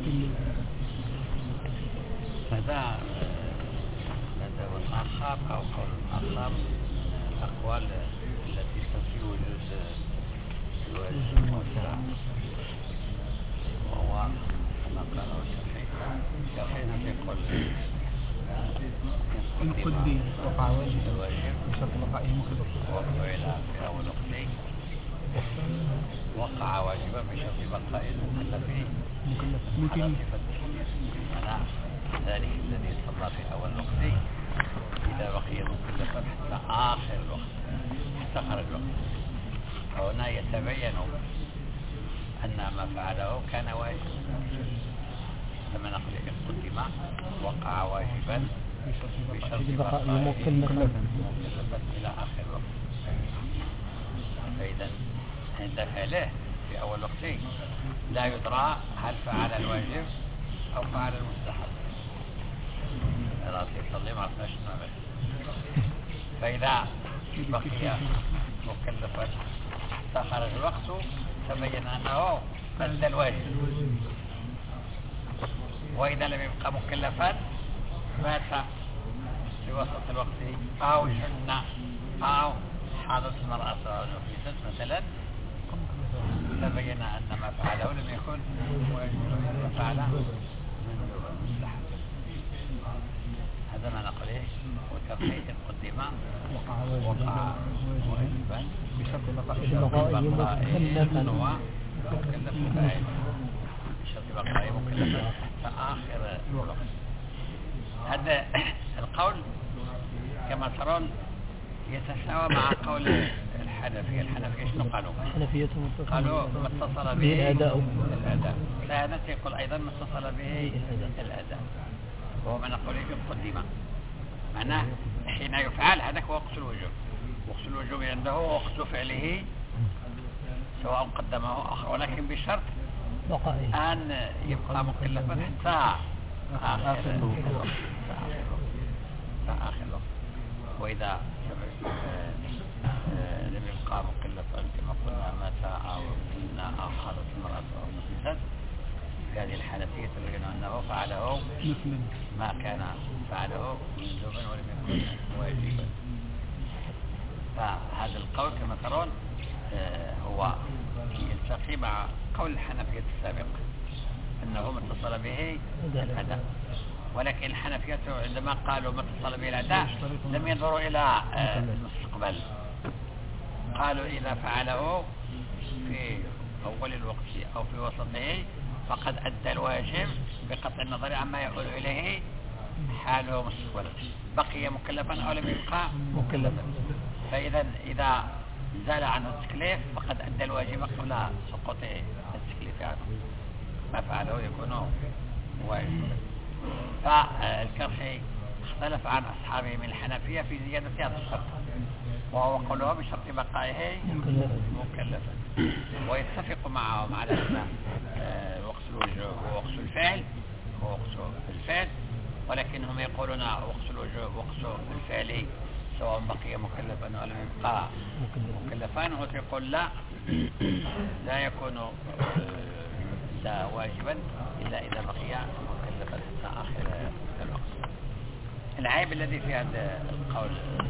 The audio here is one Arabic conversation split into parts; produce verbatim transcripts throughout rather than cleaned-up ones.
هذا مذهب آخر أو قول آخر من الأقوال التي تنفي وجود الواجب الموسع، وهو كما قاله الشافعي. الشافعي يقول يقدم وقع واجب الواجب بشرط بقائه مكلف وفعل في أول وقته، وقع واجبا بشرط بقاء المكلف على صفته. معنى ذلك الذي صلى في أول وقته إذا بقي مكلفا حتى آخر الوقت، حتى خرج الوقت، فهنا يتبين أن ما فعله كان واجبا. كما نقول إن قدم وقع واجبا بشرط بقائه مكلفا إلى آخر الوقت. فإذا عند فعله في أول وقته لا يدرى هل فعل الواجب أو فعل المستحب. راسي يصلي ما عرفناش نعمل. فإذا بقي مكلفا خرج الوقت تبين أنه أدى الواجب، وإذا لم يبقى مكلفا مات في وسط الوقت أو جن أو حاضت المرأة ونفست مثلا، تبين أن ما فعله لم يكن واجبا فعل من المستحب. هذا ما نقوله. وكفيت قدم وقع واجبا بشرط بقائه مكلفا ومكلف فاعل بشرط بقائه مكلفا حتى آخر الوقت. هذا القول كما ترون يتساوى مع قول الحنفية. الحنفية شنو قالوا؟ قالوا ما اتصل به الأداء. لا، هذا يقول أيضا ما اتصل به الأداء، وهو ما نقول قدم. معناه حين يفعل هذاك هو وقت الوجوب. وقت الوجوب عنده وقت فعله سواء قدمه أو آخر، ولكن بشرط أن يبقى مكلفا حتى آخر الوقت. آخر الوقت. وإذا لم يبقى مكلفا كما قلنا مات أو إن أخذت المرأة أو نفست، في هذه الحالة يتبين أنه فعله ما كان فعله مندوبا ولم يكن واجبا. فهذا القول كما ترون هو يلتقي مع قول الحنفية السابق أنه ما اتصل به الأداء. ولكن الحنفية عندما قالوا ما اتصل به الأداء لم ينظروا إلى المستقبل. قالوا إذا فعله في أول الوقت أو في وسطه فقد أدى الواجب بقطع النظر عما يقول إليه حاله مستقبلا، بقي مكلفا أو لم يبقى مكلفا. فإذا إذا زال عنه التكليف فقد أدى الواجب قبل سقوط التكليف عنه، ما فعله يكون واجبا. فالكرخي اختلف عن أصحابه من الحنفية في زيادة هذا الشرط، وهو قوله بشرط بقائه مكلفا. ويتفق معهم على أن وقت الوجوب ووقت الفعل ووقت الفعل، ولكنهم يقولون وقت الوجوب وقت الفعل سواء بقي مكلفا أو لم يبقى مكلفا. ويقول لا، لا يكون لا واجبا إلا إذا بقي مكلفا حتى آخر الوقت. العيب الذي في هذا القول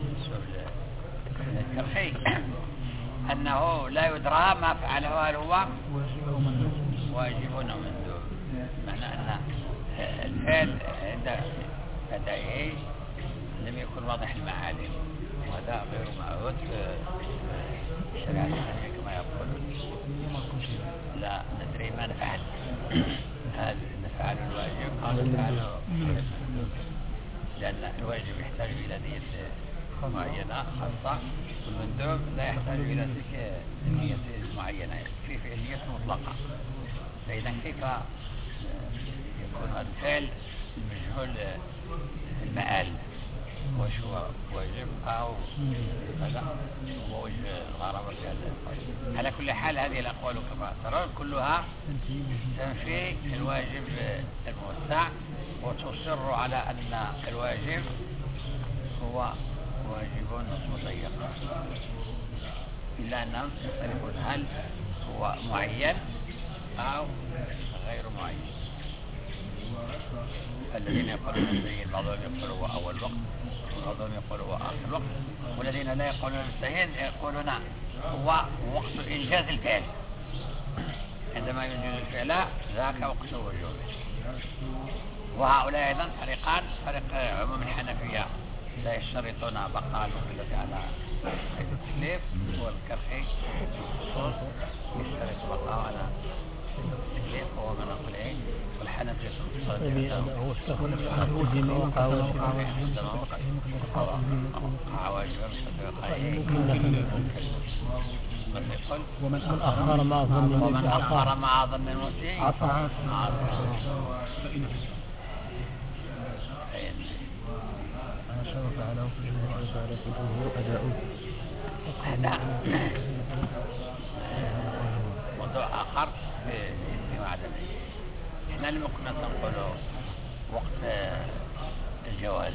الكرخي أنه لا يدرى ما فعله هل هو واجب أو مندوب. معنى أن الفعل عند أدائه لم يكن واضح المعالم، وهذا غير معهود في الشريعة الإسلامية كما يقولون. لا ندري ما نفعل، هل نفعل الواجب أو نفعل المندوب، لأن الواجب يحتاج إلى نية معينة خاصة، والمندوب لا يحتاج إلى تلك النية المعينة، في فعلية مطلقة. فإذا كيف يكون هذا الفعل مجهول المآل، وش هو واجب أو هذا هو وجه الغرابة في هذا القول. على كل حال هذه الأقوال كما ترون كلها تنفي الواجب الموسع، وتصر على أن الواجب هو واجب مضيق، إلا أنهم يختلفون هل هو معين أو غير معين. فالذين يقولون السيد بعضهم يقول هو أول وقت وبعضهم يقول هو آخر وقت، والذين لا يقولون السيد يقولون هو وقت إنجاز الفعل، عندما ينجز الفعل ذاك وقت وجوبه. وهؤلاء أيضا فريقان، فريق عموم الحنفية لا يشترطون بقاء المكلف على التكليف، والكرخي يشترط بقاء على التكليف، وهو من أقلين، والحنفية هو استخدم الجميع وقع واجبا ومن أخر مع ظن ومن أخر مع ظن المسيء عصى. شرف على هذا موضوع آخر في معدمه. احنا لما كنا نقوله وقت الجواز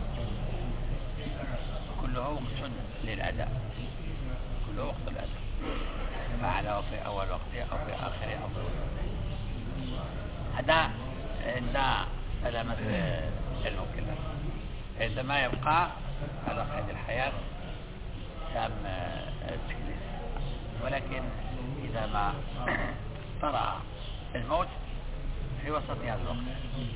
كله وقت للأداء، كله وقت الأداء، فعله في أول وقته أو في آخره أو في وقته. هذا عند سلامة المكلف. عندما يبقى على قيد الحياة تم التكليف، ولكن إذا ما طرأ الموت في وسط هذا الوقت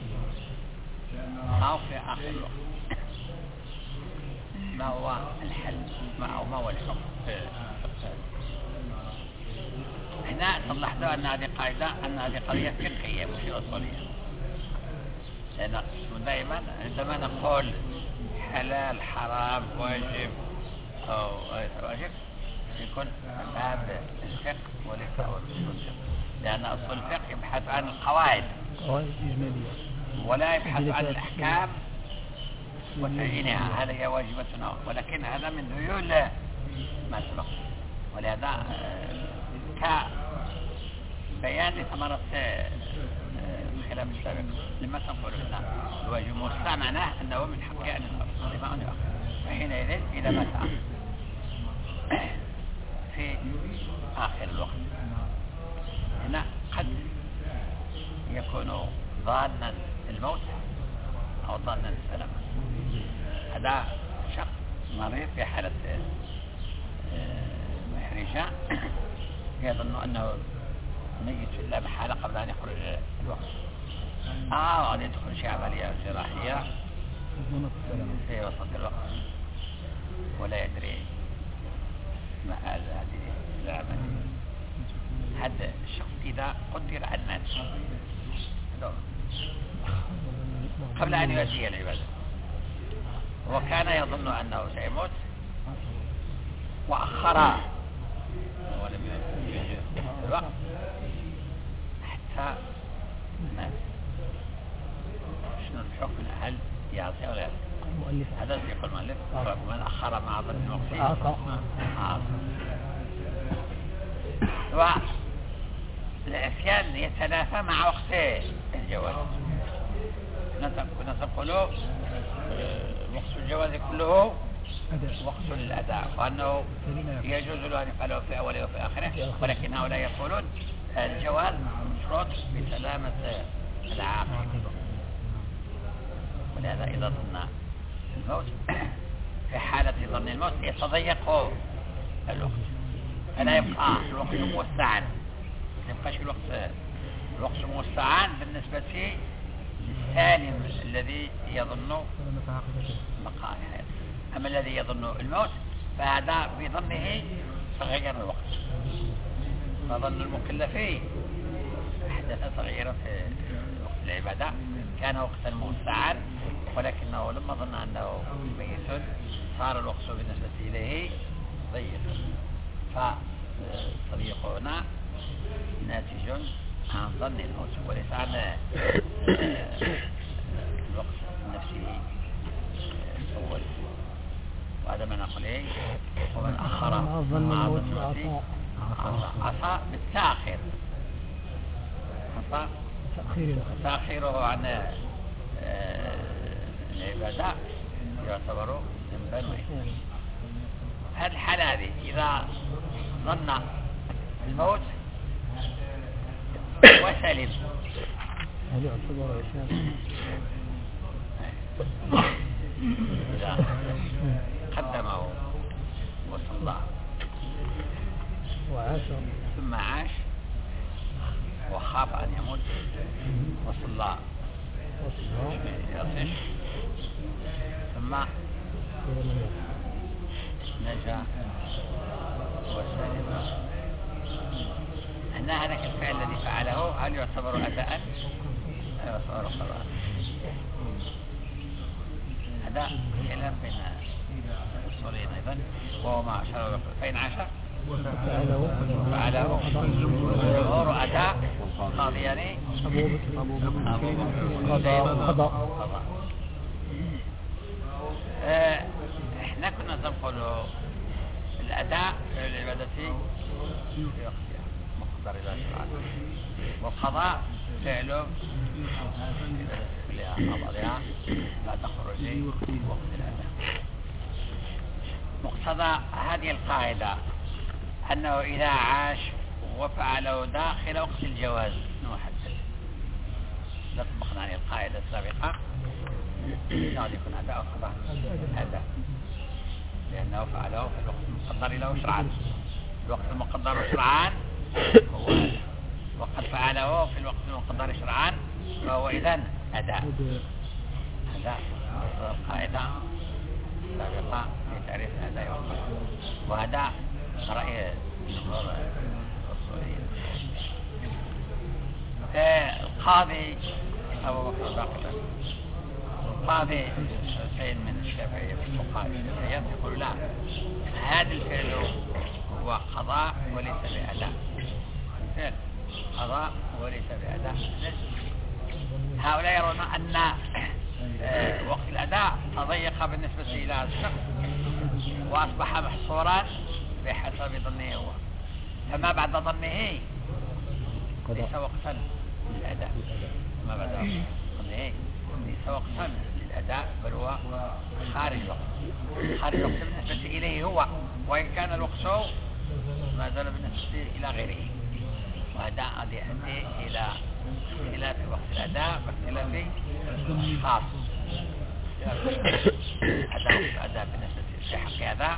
أو في آخر الوقت، ما هو الحل ما هو الحكم؟ هنا صلحنا أن هذه قاعدة أن هذه قضية فقهية مش أصولية، لأن دائما عندما نقول حلال حرام واجب أو غير واجب يكون باب الفقه وليس أصول الفقه، لأن أصول الفقه يبحث عن القواعد ولا يبحث عن الأحكام وتعيينها، هذا هي واجبتنا، ولكن هذا من ذيول ما سبق. ولهذا كبيان لثمرة الخلاف السابق لما تنقل لنا الواجب موسع معناه أنه من حقه أن يصرف لما أن يأخذ، فحينئذ إذا مات في آخر الوقت هنا قد يكون ظانا الموت أو ظانا السلامة. هذا شخص مريض في حالة محرجة يظن أنه ميت لا محالة قبل أن يخرج الوقت، آه قد يدخل شيء عملية جراحية في وسط الوقت ولا يدري ما هذا هذه العملية. هذا الشخص إذا قدر أن مات قبل أن يؤدي العبادة وكان يظن أنه سيموت وأخر ولم يجي الوقت حتى مات، شنو الحكم؟ هل يعطي ولا يعطي؟ المؤلف هذا يقول المؤلف من أخر مع ظن الوقت عصى. والعصيان يتنافى مع وقت الجواز. نقول وقت الجواز كله وقت للأداء، وأنه يجوز له أن يفعله في أوله وفي آخره، ولكن هؤلاء يقولون الجواز مشروط بسلامة العاقل. ولهذا إذا ظن الموت في حالة ظن الموت يتضيق الوقت، فلا يبقى الوقت موسعا، ما يبقاش الوقت الوقت موسعا بالنسبة للسالم الذي يظن بقاء الحياة. أما الذي يظن الموت فهذا بظنه تغير الوقت، فظن المكلفين أحدث تغييرا في وقت العبادة، كان وقتا موسعا ولكنه لما ظن أنه ميت صار الوقت بالنسبة إليه ضيق، فالطريق هنا ناتج عن ظن الموت وليس عن الوقت نفسه الأول. وهذا ما نقول إيه؟ ومن أخر مع ظن الموت عصى بالتأخير، عصى تأخيره عن العبادة يعتبر ذنبا وإثما. هذه الحالة هذه إذا ظن الموت وسلم إذا قدمه وصلى وعاش ثم عاش وخاف أن يموت وصلى يصح ثم نجا وسلم. أن هذاك الفعل الذي فعله هل يعتبر أداء أو يعتبر قضاء؟ هذا خلاف بين الأصولين أيضا، وهو ما أشار فإن عاش فعله الجمهور أداء قاضيان أبو بكر قضاء. احنا كنا نقول الأداء العبادة في وقتها مقدر إلى شرعا، والقضاء فعله لأعضائها بعد خروج وقت الأداء. مقتضى هذه القاعدة أنه إذا عاش وفعله داخل وقت الجواز نحدد، لا طبقنا عليه القاعدة السابقة يقول يكون أداء أو قضاء أداء، لأنه فعله في الوقت المقدر له شرعا. الوقت المقدر شرعا هو وقد فعله في الوقت المقدر شرعا فهو إذن أداء. أداء القاعدة السابقة في تعريف الأداء والقضاء، وهذا رأي جمهور الأصوليين. القاضي أبو بكر باقر القاضي شيء من الشافعية في الفقهاء الشافعية يقول لا، هذا الفعل هو قضاء وليس بأداء، الفعل قضاء وليس بأداء. هؤلاء يرون أن وقت الأداء تضيق بالنسبة إلى هذا الشخص وأصبح محصورا بحسب ظنه هو، فما بعد ظنه ليس وقتا للأداء، ما بعد ظنه ليس وقتا للأداء، بل هو خارج وقت خارج وقت بالنسبة إليه هو، وإن كان الوقت ما زال بالنسبة إلى غيره. وهذا قد يؤدي إلى اختلاف وقت الأداء واختلاف خاص أداء الأداء بالنسبة في حق هذا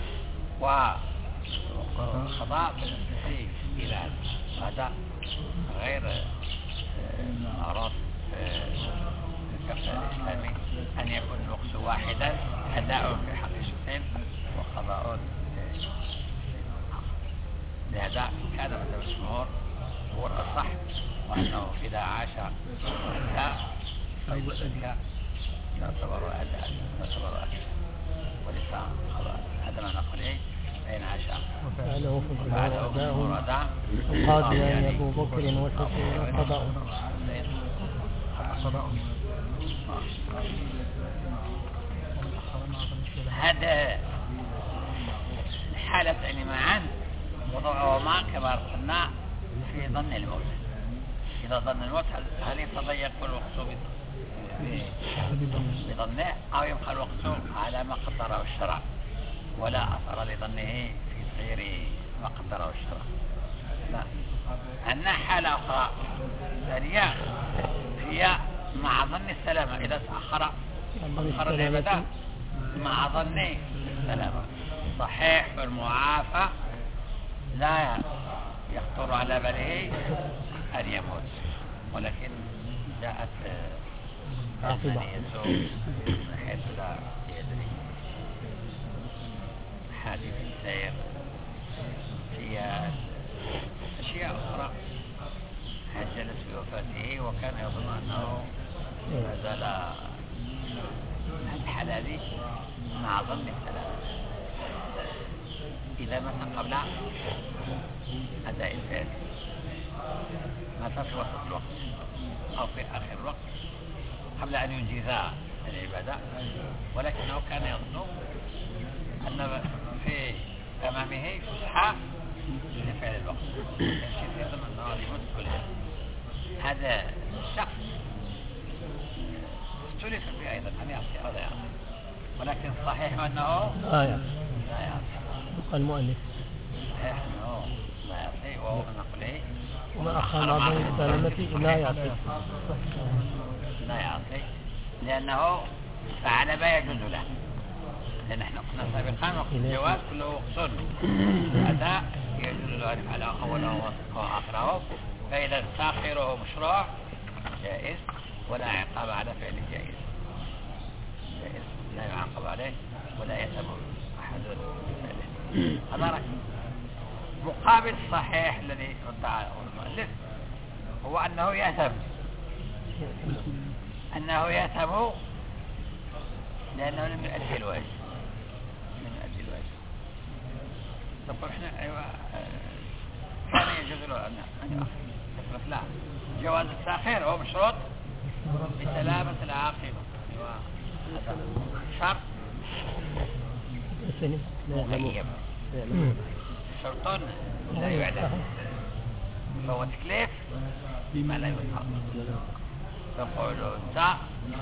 وقضاء بالنسبة إلى هذا غير معروف الفقه الإسلامي أن يكون الوقت واحدا، أداء في حق الشخصين وقضاء. لهذا كان مذهب الجمهور هو الأصح، وأنه إذا عاش أداء فإنك يعتبر أداء يعتبر أداء وليس قضاء. هذا ما نقول إيه فإن عاش فعله جمهور أداء القاضيان أبو بكر وشفيع قضاء قضاء. هذا الحالة معا وضعهما كما قلنا في ظن الموت. إذا ظن الموت هل يتضيق الوقت بظنه أو يبقى الوقت على ما قدره الشرع ولا أثر لظنه في غير ما قدره الشرع؟ لا. عندنا حالة أخرى ثانية هي مع ظن السلامة، إذا تأخر أخر العبادة مع ظن السلامة. صحيح والمعافى لا يخطر على باله أن يموت، ولكن جاءت عقليته من حيث لا يدري، حادث سير سياد أشياء أخرى. جلس في وفاته وكان يظن أنه ما زال الحلال مع ظن السلام. إذا مات قبل أداء الفعل، مات في وسط الوقت أو في آخر الوقت قبل أن ينجز العبادة، ولكنه كان يظن أن في أمامه فسحة لفعل الوقت، يمشي في ضمن أنه يموت كلها. هذا الشخص اختلف فيه أيضا أن يعطي أو لا يعطي، ولكن الصحيح أنه لا يعطي. لا يعطي. المؤلف صحيح أنه لا يعطي، وهو نقول إيه وما أخر عظيم السلامة لا يعطي لا يعطي، لأنه فعل ما يجوز له، لأن احنا قلنا سابقا الجواز كله سنة، هذا يجوز له أن يفعل أوله وآخره، فإذا تأخيره مشروع جائز ولا عقاب على فعل جائز، جائز لا يعاقب عليه ولا يتم أحد فعله. هذا رأي. مقابل الصحيح الذي ادعى المؤلف هو أنه يأثم، أنه يأثم لأنه لم يؤدي الواجب، لم يؤدي الواجب. نقول إحنا أيوة كان يجوز له أن يؤخر، لا، جواز التأخير هو مشروط بسلامة العاقبة، أيوة هذا شرط مغيب، شرط لا يعلم، فهو تكليف بما لا يطاق. تقول أنت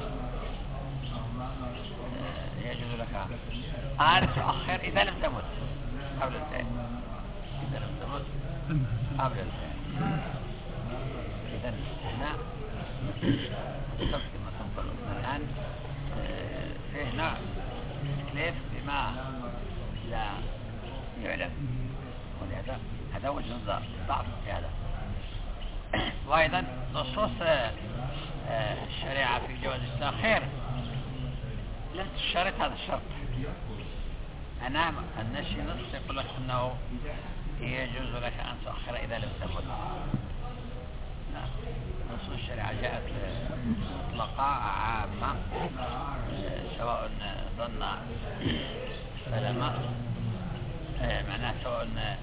يجوز لك أن تؤخر إذا لم تمت قبل الفعل، إذا لم تمت قبل الفعل. إذن هنا بالضبط كما تنقل الآن فيه نوع تكليف بما لا يعلم، ولهذا هذا وجه ضعف في هذا. وأيضا نصوص الشريعة في جواز التأخير لم تشترط هذا الشرط. أنا النشي نص يقول لك أنه يجوز لك أن تؤخر إذا لم تمت. نصوص الشريعة جاءت مطلقة عامة، سواء ظن سلامة، معناه سواء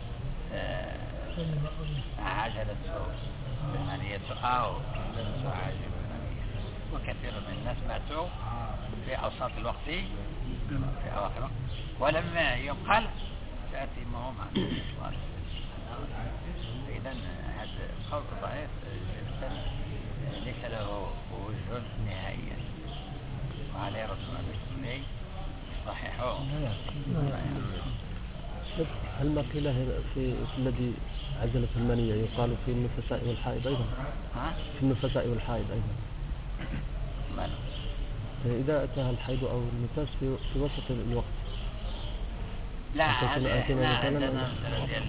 عجلته بالمنية أو لم تعجل بالمنية. وكثير من الناس ماتوا في أوساط الوقت، في أواخر الوقت، ولم يقل تأتيمهم عن الأسوار. إذن هذا القول ضعيف جدا، ليس له وجه نهائيا، وعليه رسول الله صحيحه. هل ما قيل في الذي عجلت المنية يقال في النفساء والحائض أيضا؟ ها؟ في النفساء والحائض أيضا. ماذا؟ إذا أتاها الحيض أو النفاس في, في وسط الوقت. لا، هذا احنا عندنا مثلا ديال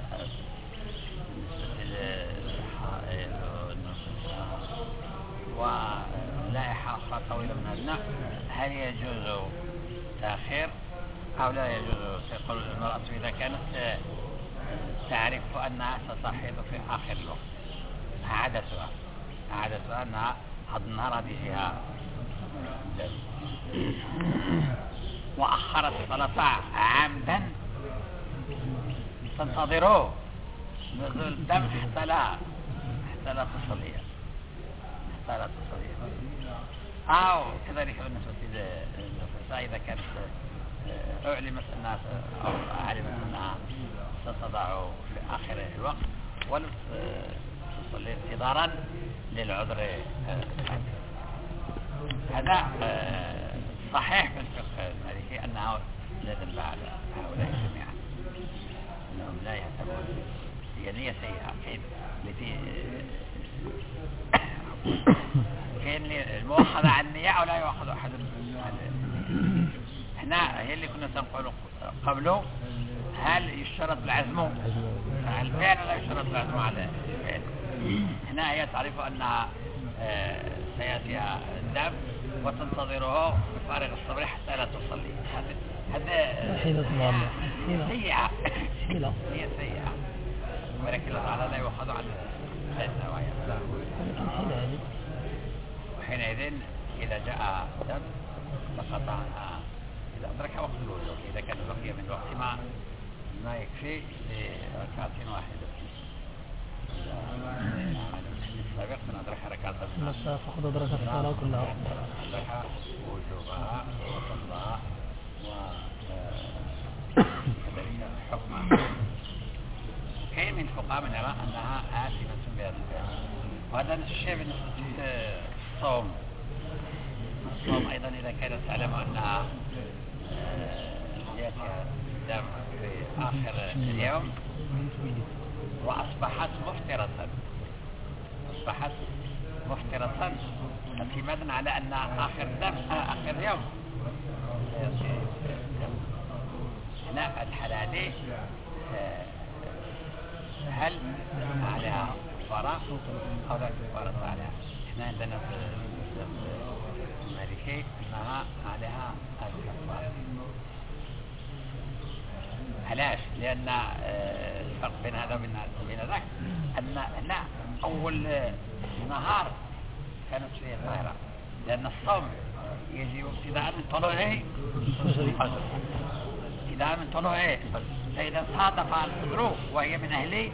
ولائحة أخرى طويلة من هذا، هل يجوز تأخير أو لا يجوز؟ تقول المرأة إذا كانت تعرف أنها ستحيض في آخر الوقت، عادتها عادتها أنها هذا النهار هذه فيها دم، وأخرت الصلاة عمدا تنتظره نزول الدم حتى لا حتى لا تصلي حتى لا تصلي أو كذلك بالنسبة للنفساء إذا كانت أعلمت الناس أو علمت أنها ستضع في آخر الوقت ولم تصلي انتظارا للعذر. هذا صحيح في الفقه المالكي أنه لا ذنب على هؤلاء جميعا، أنهم لا يهتمون، هي نية سيئة. كاين التي كاين المؤاخذة عن النية أو لا يؤخذ أحد. احنا هي اللي كنا سنقول قبله، هل يشترط العزم على الفعل ولا يشترط العزم على الفعل؟ هنا هي تعرف أنها سيأتيها الدم وتنتظره بفارغ الصبر حتى لا تصلي. هذا سيئة، هي سيئة، ولكن الله تعالى لا يؤخذ عن النوايا. وحينئذ إذا جاء دم سقط عنها إذا أدرك وقت الوضوء، إذا كان بقي من وقت ما ما يكفي لركعة واحدة. السابق من أدرك ركعة مساء فقد أدرك الصلاة كلها، أدرك وجوبها وفضلها وكذلك حكمها. كاين من الفقهاء من يرى أنها آثمة بهذا الفعل، وهذا الشيء بالنسبة للصوم. الصوم أيضا إذا كانت تعلم أنها يأتيها الدم في آخر اليوم وأصبحت مفطرة أصبحت مفطرة اعتمادا على أن آخر دم آخر يوم هنا في الحالة هذه هل عليها كفارة أو لا كفارة عليها؟ احنا عندنا في المالكي أنها عليها الكفارة. علاش؟ لأن الفرق بين هذا وبين ذاك أن هنا أول نهار كانت فيه طائرة، لأن الصوم يجي ابتداء من طلوعه الفجر، ابتداء من طلوعه الفجر، فإذا صادف الفجر وهي من أهلي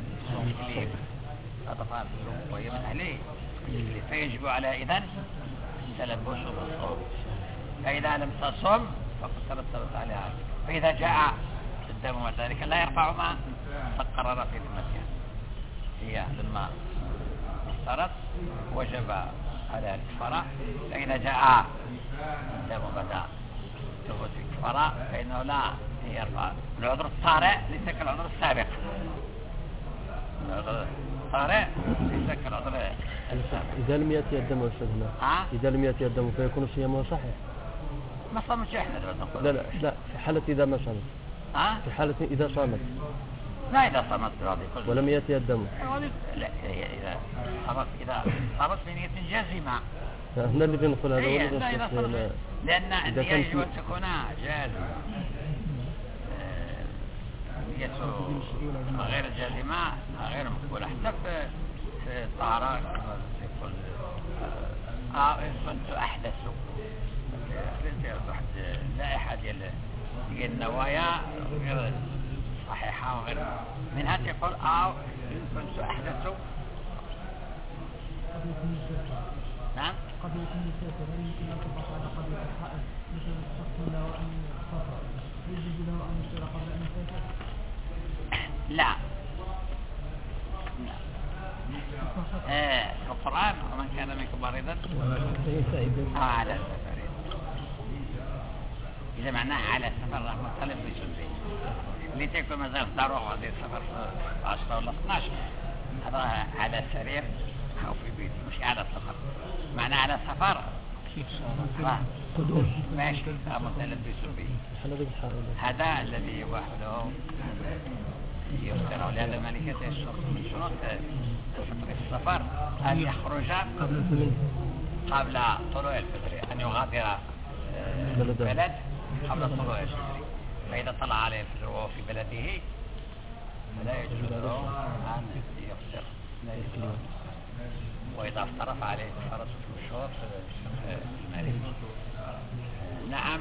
صادف الفجر وهي من أهلي فيجب على إذن تلبس بالصوم، فإذا لم تصم فقد ترتبت عليها، فإذا جاء الدم وذلك لا يرفع ما تقرر في ذمتها، هي لما افترض وجب على الكفارة، فإذا جاء الدم بدا ثبوت الكفارة فإنه لا يرفع. العذر الطارئ ليس كالعذر السابق، العذر الطارئ ليس كالعذر السابق. إذا لم يأتي الدم أستاذ هنا، إذا لم يأتي الدم فيكون صيامه صحيح؟ ما صامتش احنا دابا. لا لا لا في حالة إذا ما صامت. ها؟ في حالة إذا صامت. لا إذا صامت راضي كل. ولم يأتي الدم. لا إذا صامت إذا صامت بنية جازمة. هنا اللي بنقول هذا هي لا إذا صامت لأن النية يجب أن تكون جازمة. نية غير جازمة غير مقبولة، حتى في في الطهارة يقول آه كنت أحدث. واحد لائحة ديال ديال النوايا غير صحيحة وغير منها تقول أو كنت أحدث. نعم قد يكون مسافر هل يمكن أن تبقى على قضية الحائط مثل الشخص له أن سافر يجب له أن يسير قبل أن يسافر؟ لا في القرآن ومن كان منكم مريضا أو على سفر، إذا معناه على سفر راح مختلف بسنة اللي تكون مازال في داره وغادي السفر في عشرة ولا اثناش، هذا على سرير أو في بيت مش على سفر. معناه على سفر ماشي مختلف بسنة، هذا الذي يباح له يفترع. لهذا الملكة الشرط من شروط الفطر في السفر أن يخرج قبل طلوع الفطر، أن يغادر البلد قبل طلوع الفطر، فإذا طلع عليه الفطر وهو في بلده فلا يجوز له أن يفطر، وإذا افطر فعليه كفارة الشهور في المالك. نعم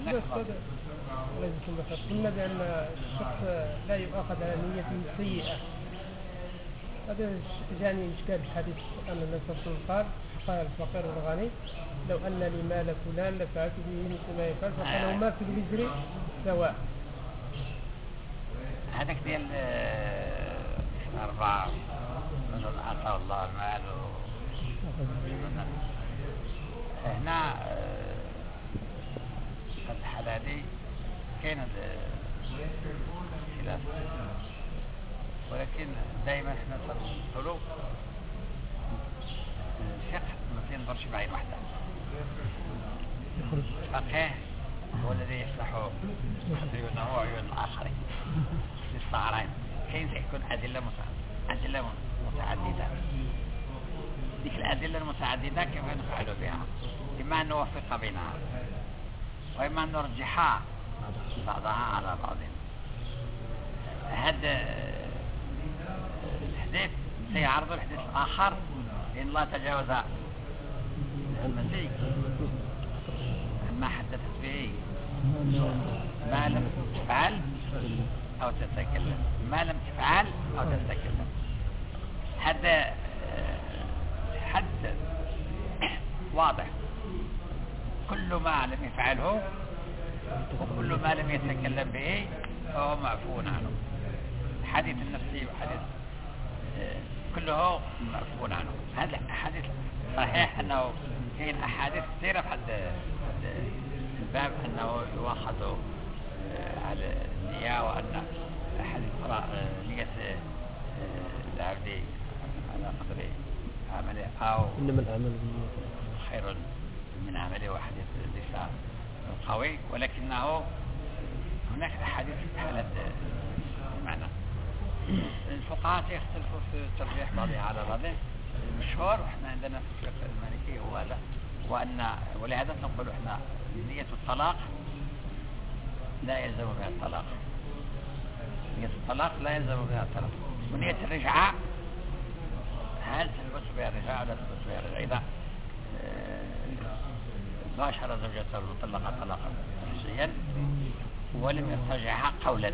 قلنا بأن الشخص لا يؤاخذ على نيته سيئة، هذا جاني إشكال الحديث أن النبي صلى الله عليه وسلم قال قال الفقير والغني لو أن لي مال فلان لفعلت به مثل ما يفعل، فقال ما في الوزر سواء. هذاك ديال أربعة من أعطاه الله المال هنا الحالة دي كانت خلاف، ولكن دائما احنا نقولوا الفقه ما تنظرش بعين واحدة. الفقيه هو الذي يصلح عيونه وعيون الآخرين للصغرين، كاين سيكون أدلة أدلة متعددة. ديك الأدلة المتعددة كيف نفعل بها؟ إما أن نوفق بينها وإما أن نرجحها بعضها على بعض. هذا الحديث سيعرض الحديث الآخر لأن الله تجاوز المسيح ما حدثت به ما لم تفعل أو تتكلم، ما لم تفعل أو تتكلم. هذا حد واضح، كل ما لم يفعله وكل ما لم يتكلم به فهو معفو عنه. حديث النفسي وحديث كله معفو عنه. هذا حديث صحيح أنه كاين أحاديث كثيرة في هذا الباب أنه يؤخذ على النية، وأن حديث نية العبد على قدر عمله أو إنما الأعمال بالنيات. ظاهر من عمله وحديث ليس قوي، ولكنه هناك أحاديث حالة المعنى. الفقهاء يختلفوا في ترجيح بعضها على بعضه. المشهور احنا عندنا في الفقه المالكي هو هذا، وأن ولهذا نقول احنا نية الطلاق لا يلزم بها الطلاق، نية الطلاق لا يلزم بها الطلاق، ونية الرجعة هل تثبت بها الرجعة ولا تثبت بها الرجعة؟ إذا باشر زوجته المطلقة طلاقا رجعيا ولم يرتجعها قولا،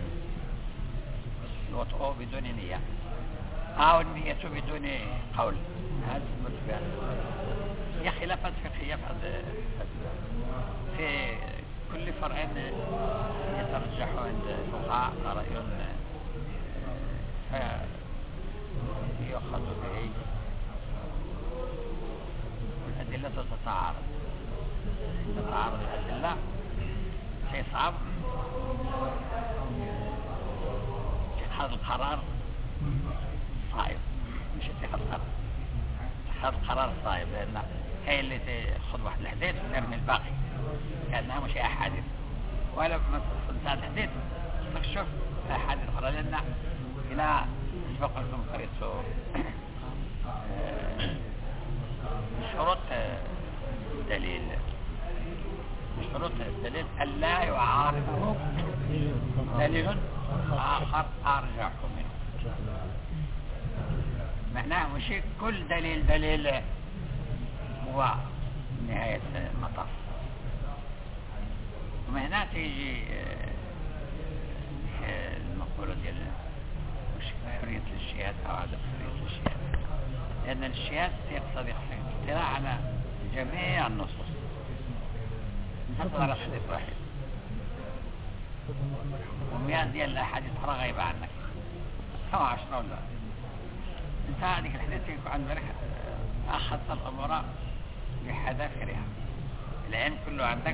الوطء بدون نية أو النية بدون قول، هل تثبت بها؟ هي خلافات فقهية في كل فرع يترجح عند الفقهاء رأي فيؤخذ به، والأدلة تتعارض، تتعارض الأدلة شيء صعب اتخاذ القرار صعب، مش اتخاذ القرار اتخاذ القرار صعب، لأن هي اللي تأخذ واحد الحديث ونرمي الباقي كأنها مش أحاديث، ولا مثلا الحديث تكشف أحاديث أخرى، لأن إلى سبق لكم قريت شروط الدليل، شروط الدليل ألا يعارضه دليل آخر أرجح منه، معناه مش كل دليل دليل هو نهاية المطاف. ومن هنا تيجي المقولة ديال حرية الاجتهاد أو عدم حرية الاجتهاد، لأن الاجتهاد يقتضي الاطلاع على جميع النصوص، نحط على حديث واحد ومئات ديال الأحاديث أخرى غايبة عنك أو عشرة ولا انت هذيك الحديث يكون عن ذلك أخذت الأمور بحذافيرها، العلم كله عندك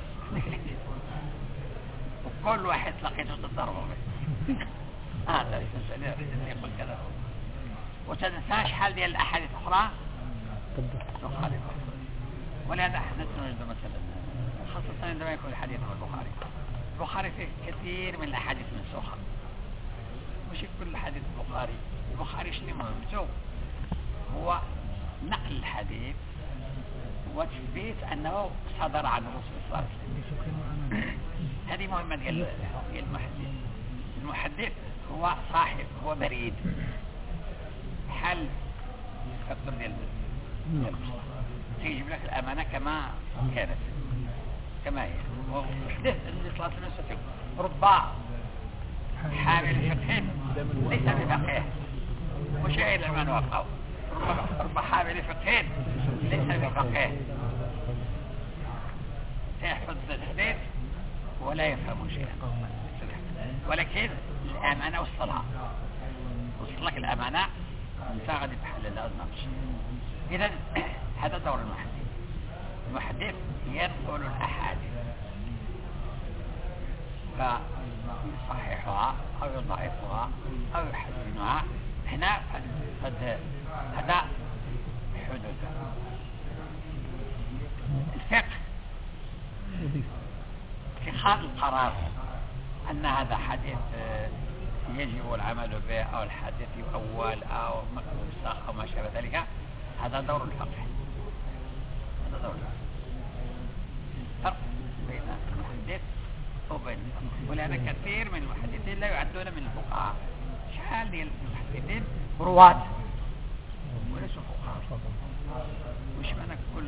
وكل واحد لقيته تضربه به هذا الإنسان يقول كذا، وتنساش حال ديال الأحاديث الأخرى تخالف، ولهذا احنا نجد مثلا خاصة عندما يكون الحديث هو البخاري، البخاري فيه كثير من الأحاديث منسوخة، مش كل حديث البخاري، البخاري شنو مهمته؟ هو نقل الحديث وتثبيت أنه صدر عن الرسول صلى الله عليه وسلم. هذه مهمة ديال المحدث. المحدث هو صاحب، هو بريد حل كتب ديال المصطلح، تيجيب لك الأمانة كما كانت كما هي. وحدث النبي صلى الله عليه وسلم رب حامل فقه ليس بفقيه، وشاهد لمن وقعوا رب حامل فقه ليس بفقيه، يحفظ الحديث ولا يفهم شيئا، ولكن الأمانة وصلها، وصل لك الأمانة انت غادي تحل الأزمة. إذا هذا دور المحدث. المحدث ينقل الأحاديث فيصححها أو يضعفها أو يحسنها. هنا قد هذا حدودها. الفقه اتخاذ القرار أن هذا حديث يجب العمل به أو الحديث يؤول أو مكروه أو ما شابه ذلك، هذا دور الفقه. هذا دور الفقه. فرق بين المحدث وبين الفقه، ولهذا كثير من المحدثين لا يعدون من الفقهاء. شحال ديال المحدثين رواة وليسوا فقهاء. وش معنى كل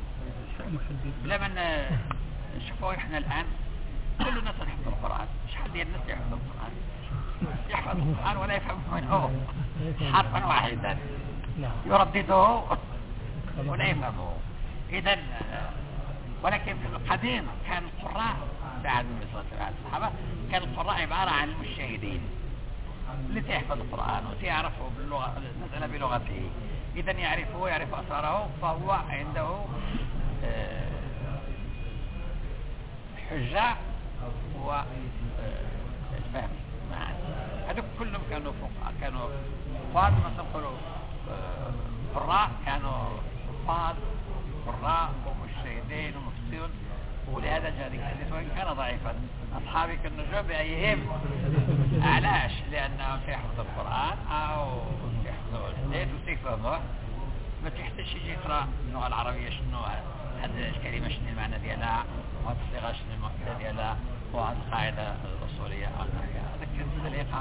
لما نشوفوا احنا الآن كل الناس يحفظ القرآن، شحال ديال الناس يحفظ القرآن، يحفظ القرآن ولا يفهم منه حرفا واحدا، يردده ولا يفهمه. إذن ولكن في القديم كان القراء بعد النبي صلى الله عليه وسلم الصحابة كان القراء عبارة عن المجتهدين اللي تحفظ القرآن وتعرفه باللغة نزل بلغته، إذا يعرفه ويعرف أثاره، فهو عنده حجة وفهم معا. هذول كلهم كانوا فقهاء، كانوا فاض مثلا نقولوا قراء، كانوا فاض قراء ومجتهدين ومفسرون، ولهذا جاء ذلك الحديث وإن كان ضعيفا أصحابك النجوم بأيهم علاش؟ لأنهم في حفظ القرآن أو في حفظ الحديث وتفهموه، ما تحتاجش يجي يقرأ اللغة العربية شنو هذه الكلمة شنو المعنى ديالها وهذه الصيغة شنو المعنى ديالها وهذه القاعدة الأصولية أو النحوية، هذا كان سليقة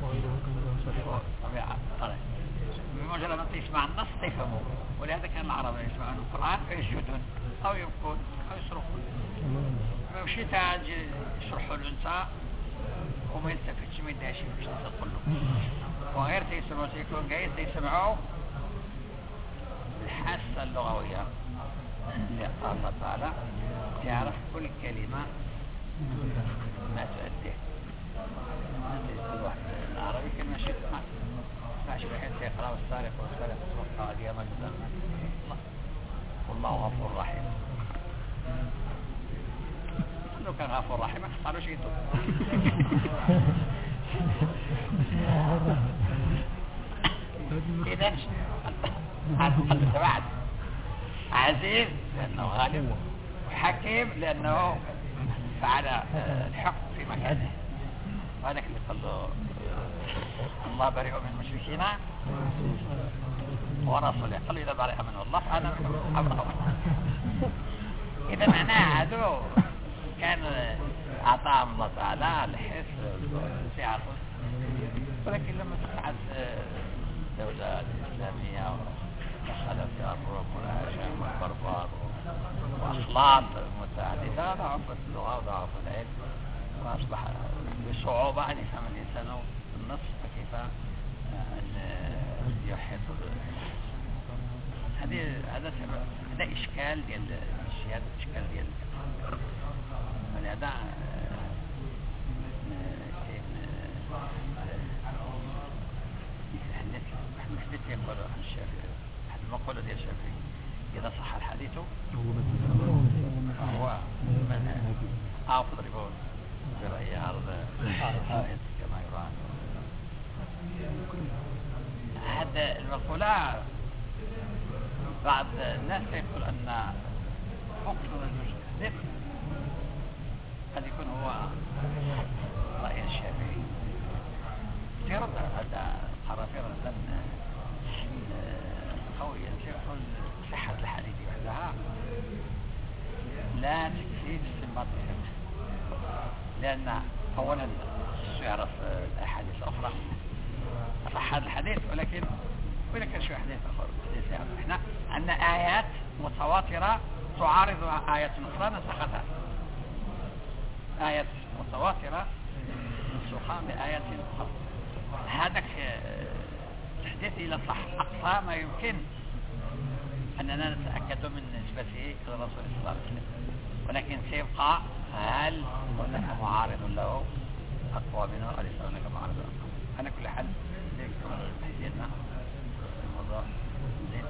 طبيعة طريقة بمجرد ما تسمع النص تفهمه. ولهذا كان العرب يسمعون القرآن فيسجدون أو يبكون أو يصرخون، ماشي تاجي يشرحوا الأنثى وما يلتفتش ما يدهش باش تقول له، وغير تيسمعوا تيكون قايد تيسمعوا الحاسة اللغوية الله تعالى تعرف كل كلمة ما تؤديه. العربي كلمة شيء ما ماشي بحيث يقرأ السارق والسارق وقع ديام الجزام والله غفور رحيم. لو كان غفور رحيم اختاروا شيء يتوب. إذن القلب بعد عزيز لأنه غالب، وحكيم لأنه فعل الحكم في مكانه، وهذاك اللي قال له الله بريء من المشركين ورسوله، قال له إذا بريء منه الله فأنا أبرأ منه. إذا معناه هذا كان أعطاهم الله تعالى الحس والسعة، ولكن لما تقعد الدولة الإسلامية ودخل فيها الروم والعجم والبربر وأخلاط متعددة ضعفت اللغة وضعف العلم، وأصبح بصعوبة أن يفهم الإنسان النص كيف أن يحيط. هذه هذا سبب، هذا إشكال ديال الشيء، هذا إشكال ديال ولهذا مثل يقول عن الشافعي أحد المقولة ديال الشافعي إذا صح الحديث فهو من أو تضربون برأي عرض كما يران. هذا المقولة بعض الناس يقول أن حكم المجتهد قد يكون هو رأي الشافعي، يرد هذا قرافير ردا قوية، يقول صحة الحديث وحدها لا تكفي باستنباط الفقه، لأن أولا يعرف الأحاديث الأخرى صحة الحديث، ولكن وإذا كان شو حديث آخر حديث يعني إحنا عندنا آيات متواترة تعارض آيات أخرى نسختها، آيات متواترة منسوخة بآيات أخرى. هذا الحديث إلى صح أقصى ما يمكن أننا نتأكد من نسبته إلى الرسول صلى الله عليه وسلم، ولكن سيبقى هل هناك معارض له أقوى منه أليس هناك معارض أقوى. على كل حال ديالنا الموضوع زين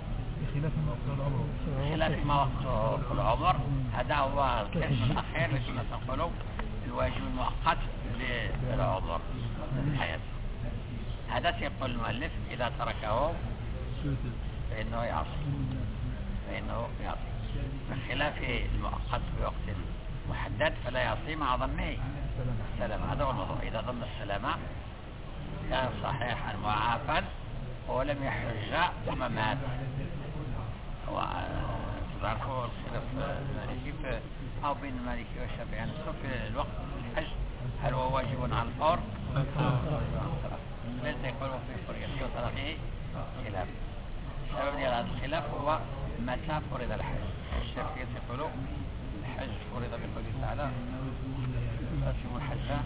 خلاف ما وقته في العمر. هذا هو القسم الأخير اللي كنا نقوله الواجب المؤقت للعمر في الحياة. هذا سيقول المؤلف إذا تركه فإنه يعصي فإنه يعصي بخلاف المؤقت في وقت محدد فلا يعصي مع ظنه السلام. هذا هو الموضوع. إذا ظن السلامة كان صحيحا معافا ولم يحج ثم مات. وتعرفوا الخلاف المالكي أو بين المالكي والشافعي يعني في الوقت الحج هل هو واجب على الفور؟ ليس يقول في فريته وطرفه خلاف. السبب ديال هذا الخلاف هو متى فرض الحج. الشافعي يقولوا الحج فرض بقوله تعالى فاتموا الحج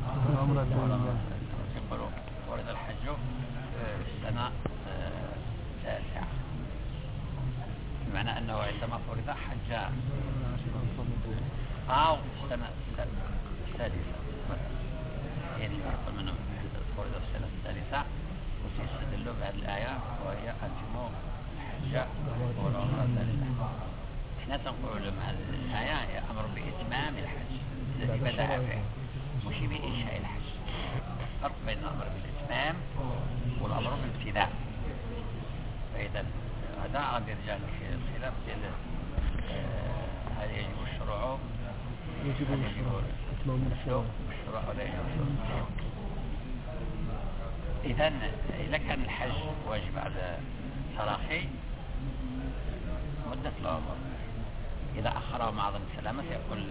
يقولوا فرض الحج في السنة التاسعة، بمعنى أنه عندما فرض حج أو السنة السادسة يعني يقول منهم فرض السنة الثالثة وسيستدلوا بهذه الآية وهي أتموا الحج والعمرة لله. احنا تنقول لهم هذه الآية هي أمر بإتمام الحج الذي بدأ فيه مش بإنشاء الحج. فرق بين الأمر بالإتمام والأمر بالابتداء. فإذا هذا غادي يرجع الخلاف ديال يجب المشروع اسمه المشروع مشروع ولا يجب. إذا إذا كان الحج واجب على تراخي مدة العمر، إذا أخره مع ظن السلامة يقول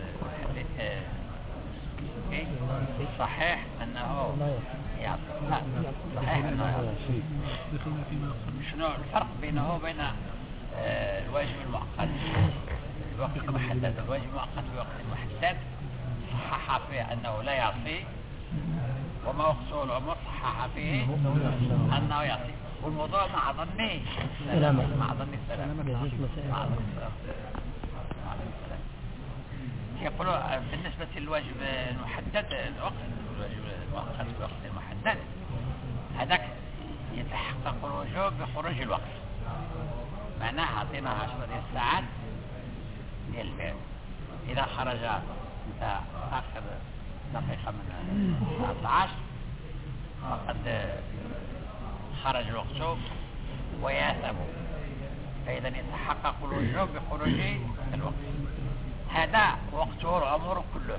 صحيح أنه يعطي. لا صحيح أنه يعطي. شنو الفرق بينه وبين الواجب المؤقت الوقت المحدد؟ الواجب المؤقت الوقت المحدد صحح فيه أنه لا يعطي، وما وقته العمر صحح فيه أنه يعطي. والموضوع مع ظني سلامة، مع ظني سلامة، مع ظني سلامة. يقولوا بالنسبة للواجب المحدد الوقت، الواجب المؤقت الوقت المحدد هذاك يتحقق الوجوب بخروج الوقت. معناه أعطينا عشرة ديال الساعات ديال الفعل، إذا خرج انت آخر دقيقة من الساعة عشر فقد خرج الوقت ويأثم، فإذا يتحقق الوجوب بخروج الوقت. هذا وقته العمر كله.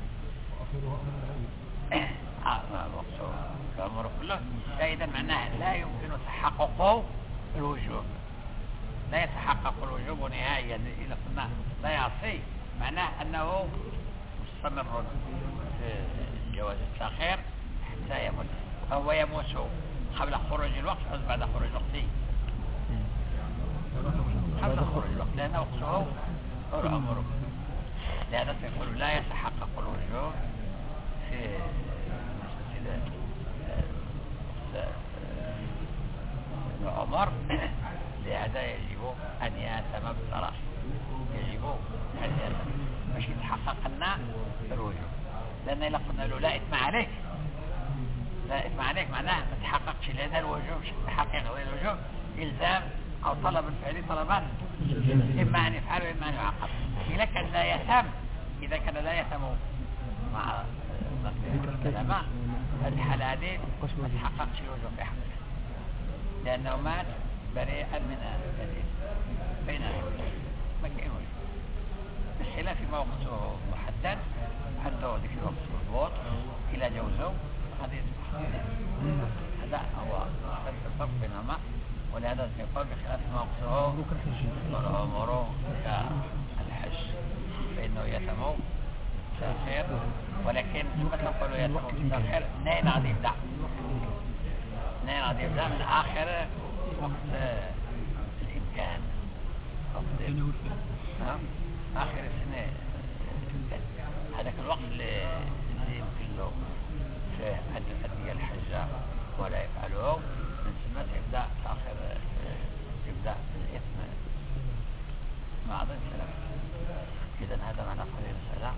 وقته العمر كله، فإذا معناه لا يمكن تحقق الوجوب، لا يتحقق الوجوب نهائيا. إذا قلنا لا يعصي معناه أنه مستمر في جواز التأخير حتى يموت، فهو يموت قبل خروج الوقت أو بعد خروج الوقت؟ قبل خروج الوقت، لأن وقته العمر. لهذا يقول لا يتحقق الوجوب في العمر، لهذا يجب أن يأثم بالتراخي، يجب أن يأثم باش يتحقق لنا الوجوب. لأن إذا قلنا له لا إثم عليك، لا إثم عليك معناه ما تحققش، لأن الوجوب تحقيق الوجوب إلزام أو طلب الفعل طلبان، إما أن يفعل وإما أن يعاقب. إذا كان لا يثم، إذا كان لا يثم مع السلامة الحالة هذه ما تحققش الوجوب في حقه، لأنه مات بريئا من الإثم بين ما كاين وجوب. بخلاف ما وقته محدد عنده ذيك الوقت مضبوط إلى جوزه، هذا يصبح هذا هو الفرق بينهما. ولهذا يقول بخلاف ما وقته العمر كالحج فإنه يتم تأخير. ولكن مثل نقول يتم تأخير نين عاد يبدأ، نين عاد يبدأ من آخر وقت الإمكان، آخر السنة. هذاك الوقت اللي يمكن له أن يؤدي الحج ولا يفعله، من ثم يبدأ آخر يبدأ الإثم مع ظن السلام. إذا هذا معنى قضية السلام.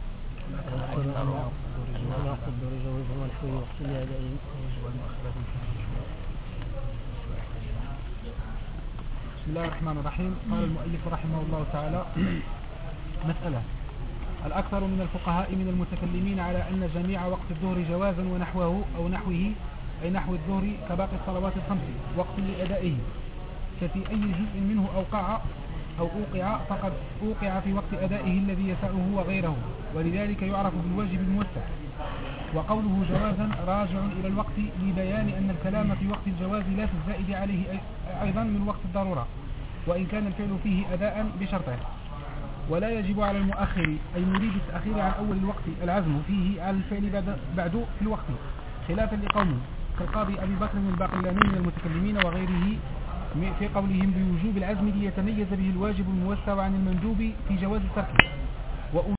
بسم الله الرحمن الرحيم. قال المؤلف رحمه الله تعالى: مسألة: الأكثر من الفقهاء من المتكلمين على أن جميع وقت الظهر جوازا ونحوه أو نحوه، أي نحو الظهر كباقي الصلوات الخمس وقت لأدائه، ففي أي جزء منه أوقع أو أوقع فقد أوقع في وقت أدائه الذي يسعه وغيره، ولذلك يعرف بالواجب الموسع. وقوله جوازا راجع إلى الوقت لبيان أن الكلام في وقت الجواز لا في الزائد عليه أيضا من وقت الضرورة، وإن كان الفعل فيه أداء بشرطه. ولا يجب على المؤخر أي مريد التأخير عن أول الوقت العزم فيه على الفعل بعد, بعد في الوقت، خلافا لقوم كالقاضي أبي بكر الباقلاني من المتكلمين وغيره في قولهم بوجوب العزم ليتميز به الواجب الموسع عن المندوب في جواز الترك.